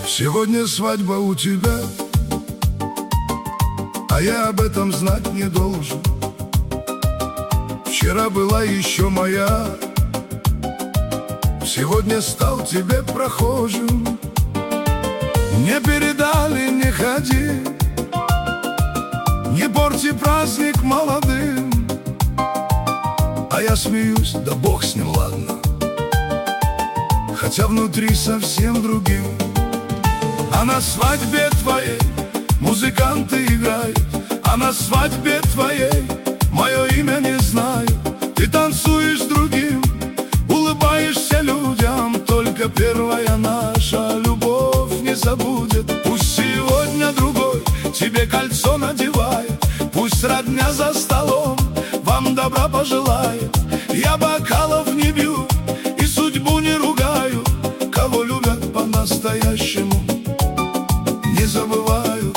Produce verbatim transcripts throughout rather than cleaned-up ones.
Сегодня свадьба у тебя, а я об этом знать не должен. Вчера была еще моя, сегодня стал тебе прохожим. Не передали, не ходи, не порти праздник молодым. А я смеюсь, да бог с ним, ладно, хотя внутри совсем другим. А на свадьбе твоей музыканты играют, а на свадьбе твоей мое имя не знаю. Ты танцуешь с другим, улыбаешься людям, только первая наша любовь не забудет. Пусть сегодня другой тебе кольцо надевает, пусть родня за столом вам добра пожелает. Я бокалов не бью и судьбу не ругаю, кого любят по-настоящему не забываю.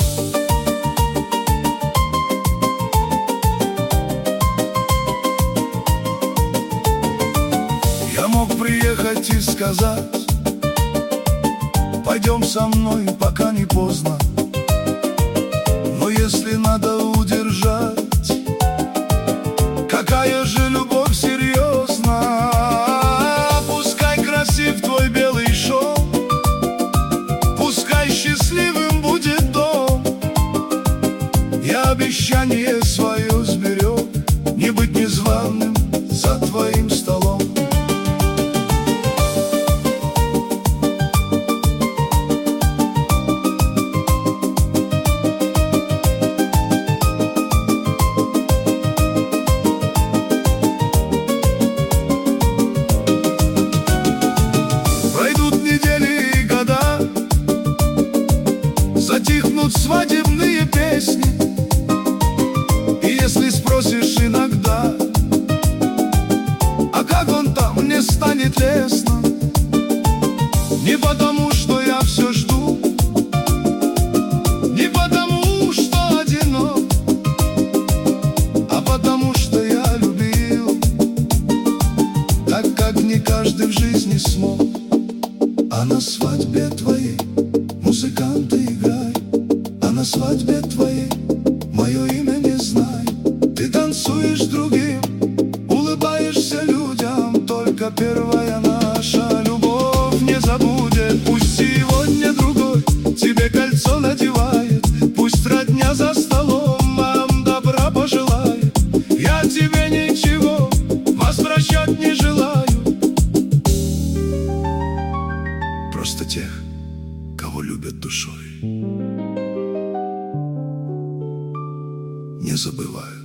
Я мог приехать и сказать: пойдем со мной, пока не поздно. Но если надо удержать, какая же любовь серьезна. Пускай красив твой белый шелк, пускай счастливым будет дом. Я обещание свое сберег, не быть незваным за твоим столом. Затихнут свадебные песни, и если спросишь иногда, а как он там, мне станет лестно. Не потому, что я все жду, не потому, что одинок, а потому, что я любил так, как не каждый в жизни смог. А на свадьбе твоей музыканты играют, а на свадьбе твоей мое имя не знаю. Ты танцуешь с другим, улыбаешься людям, только первая наша любовь не забудет. Пусть сегодня другой тебе кольцо надевает, пусть родня за столом вам добра пожелает. Я тебе ничего возвращать не желаю, просто тех, кого любят душой, не забывают.